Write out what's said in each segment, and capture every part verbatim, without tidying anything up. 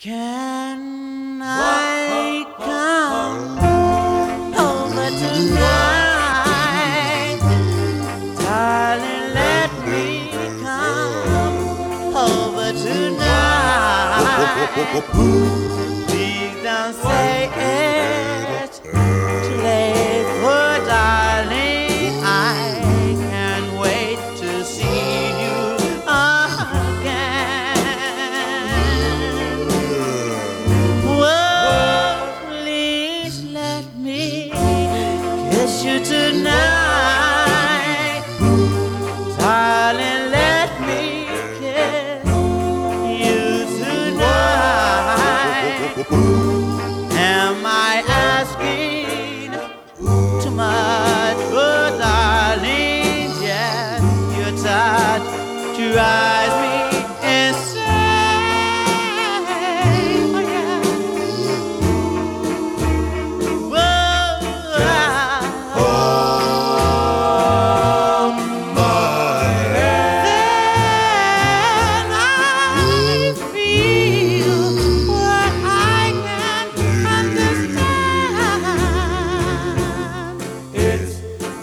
Can I come over tonight? Darling, let me come over tonight. Please don't say it's too late, for darling, I can't wait to see you again. Whoa, please let me kiss you tonight. Darling, let me kiss you tonight. Am I asking too much? Oh, darling, yes, your touch drives me insane. Oh, yeah. Whoa, Hold my then I feel what I can understand. It's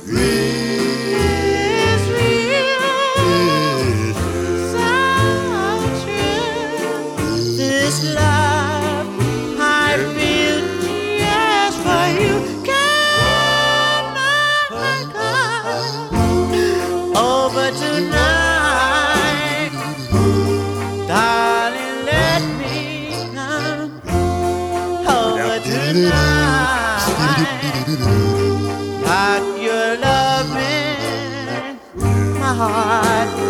real. It's real, so true. This love I feel just for you. Can I come over tonight? Darling, let me come over tonight. Got your loving, my heart